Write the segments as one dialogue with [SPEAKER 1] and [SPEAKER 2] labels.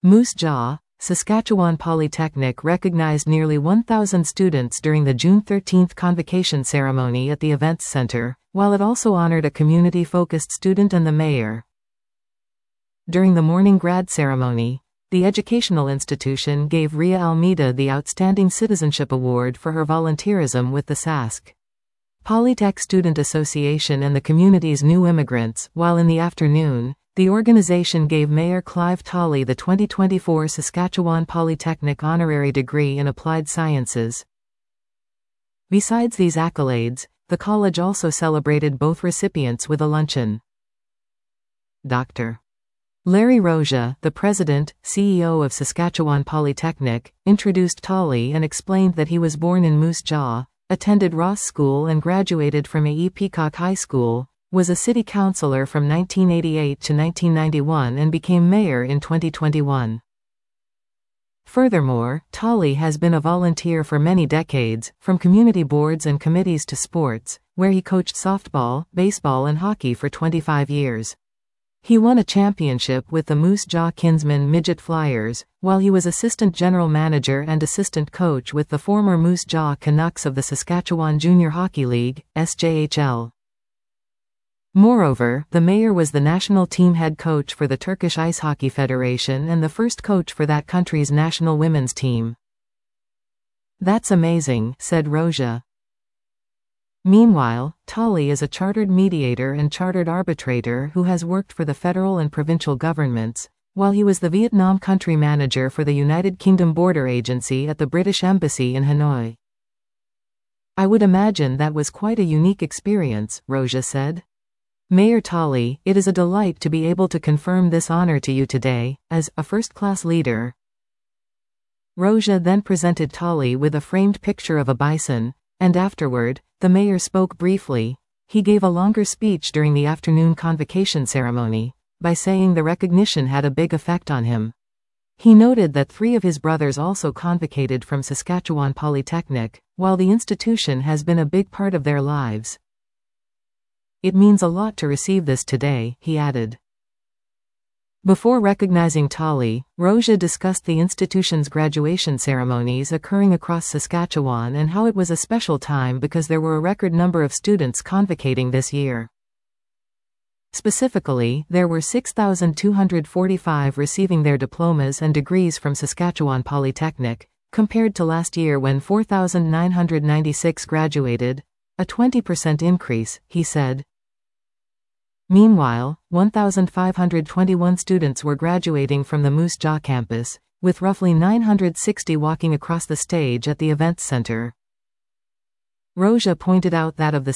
[SPEAKER 1] Moose Jaw, Saskatchewan Polytechnic recognized nearly 1,000 students during the June 13 convocation ceremony at the Events Centre, while it also honored a community-focused student and the mayor. During the morning grad ceremony, the educational institution gave Ria Almeida the Outstanding Citizenship Award for her volunteerism with the Sask Polytech Student Association and the community's new immigrants, while in the afternoon, the organization gave Mayor Clive Tolley the 2024 Saskatchewan Polytechnic Honorary Degree in Applied Sciences. Besides these accolades, the college also celebrated both recipients with a luncheon. Dr. Larry Roja, the president, CEO of Saskatchewan Polytechnic, introduced Tolley and explained that he was born in Moose Jaw, attended Ross School and graduated from A.E. Peacock High School, was a city councillor from 1988 to 1991 and became mayor in 2021. Furthermore, Tolley has been a volunteer for many decades, from community boards and committees to sports, where he coached softball, baseball and hockey for 25 years. He won a championship with the Moose Jaw Kinsmen Midget Flyers, while he was assistant general manager and assistant coach with the former Moose Jaw Canucks of the Saskatchewan Junior Hockey League, SJHL. Moreover, the mayor was the national team head coach for the Turkish Ice Hockey Federation and the first coach for that country's national women's team. "That's amazing," said Roja. Meanwhile, Tolley is a chartered mediator and chartered arbitrator who has worked for the federal and provincial governments, while he was the Vietnam country manager for the United Kingdom Border Agency at the British Embassy in Hanoi. "I would imagine that was quite a unique experience," Roja said. Mayor Tolley, it is a delight to be able to confirm this honor to you today, as a first-class leader. Roja then presented Tolley with a framed picture of a bison, and afterward, the mayor spoke briefly. He gave a longer speech during the afternoon convocation ceremony, by saying the recognition had a big effect on him. He noted that 3 of his brothers also convocated from Saskatchewan Polytechnic, while the institution has been a big part of their lives. "It means a lot to receive this today," he added. Before recognizing Tolley, Roja discussed the institution's graduation ceremonies occurring across Saskatchewan and how it was a special time because there were a record number of students convocating this year. Specifically, there were 6,245 receiving their diplomas and degrees from Saskatchewan Polytechnic, compared to last year when 4,996 graduated, a 20% increase, he said. Meanwhile, 1,521 students were graduating from the Moose Jaw campus, with roughly 960 walking across the stage at the Events Centre. Roja pointed out that of the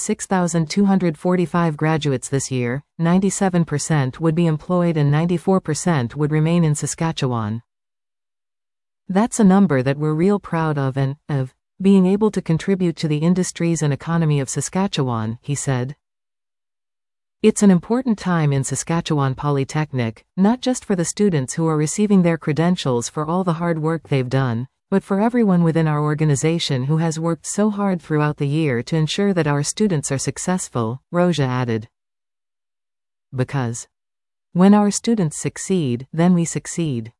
[SPEAKER 1] 6,245 graduates this year, 97% would be employed and 94% would remain in Saskatchewan. "That's a number that we're real proud of and, of being able to contribute to the industries and economy of Saskatchewan," he said. "It's an important time in Saskatchewan Polytechnic, not just for the students who are receiving their credentials for all the hard work they've done, but for everyone within our organization who has worked so hard throughout the year to ensure that our students are successful," Roja added. "Because when our students succeed, then we succeed."